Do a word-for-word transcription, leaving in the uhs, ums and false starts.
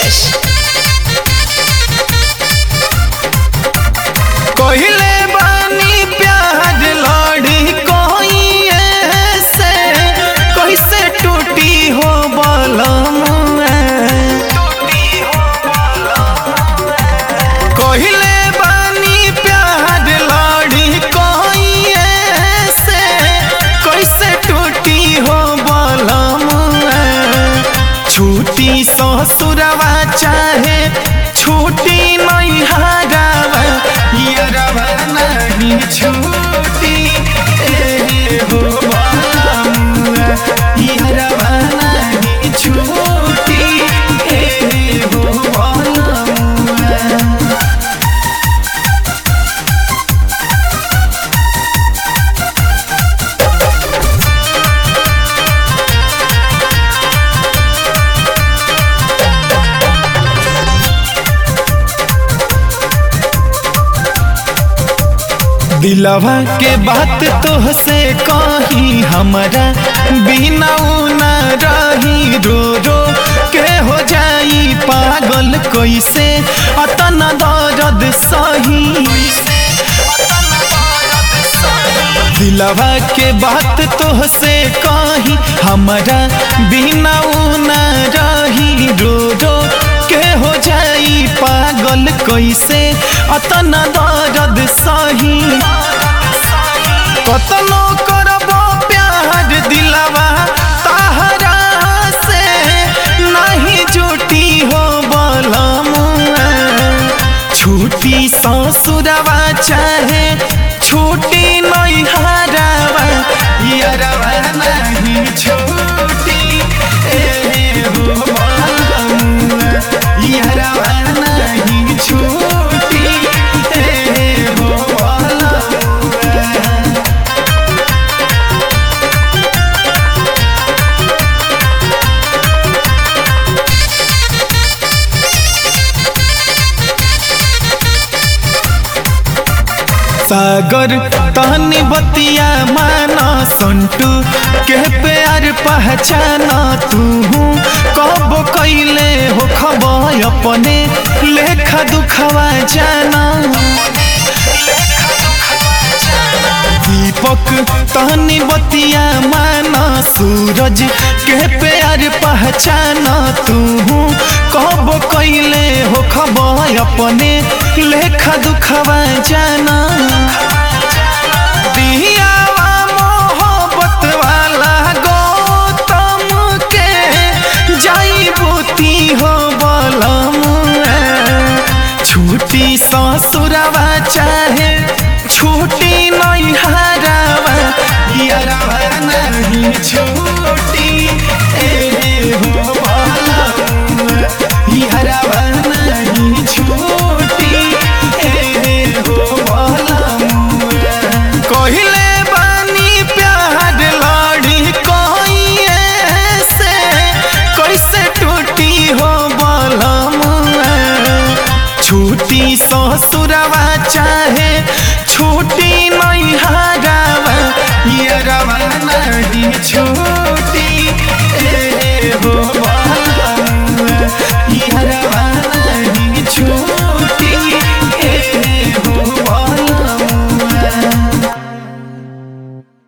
Rajesh. कहले बानी प्यार लड़ी कोई ऐसे कैसे टूटी हो बलम कहले बानी प्यार लड़ी कोई ऐसे कैसे टूटी हो बलम छूटी ससुरवा चाहे छूटी नहीं हारावा यारवा नहीं छूटी ए हो बामुआ यारवा नहीं छूटी ए हो बामुआ। दिलवा के बात तोहसे कही हमरा बिना न रही रो रो के हो जाई पागल कैसे अतना दर्द सही दिलवा के बात तोहसे कही हमरा बिना न रही रो रो के हो जाई पागल कैसे अतना दर्द सही कतनो करबो प्यार दिलवा ताहरा से नहीं जुटी हो बलमुआ छूटी ससुरवा चाहे छूटी नहीं हारावा यारवा नहीं छूटी ए हो बलमुआ यारवा नहीं छूटी ए हो बलमुआ। सागर तहनी बतिया माना संटू के प्यार पहचाना तू कब कैले हो खबर अपने लेखा दुखवा जाना दीपक तहनी बतिया माना सूरज के प्यार पहचाना तू कब कैले हो खबर अपने लेखा दुखवा जाना दियावा मोहब्बत वाला गौतम के जाई बूती हो बलम छूटी ससुरवा चाहे छूटी नहीं हारावा यारवा नहीं छूटी ए हो बलम यारवा नहीं छूटी ए हो बलम कहले बानी प्यार लड़ी कोई ऐसे कैसे टूटी हो बलम छूटी ससुरवा चाहे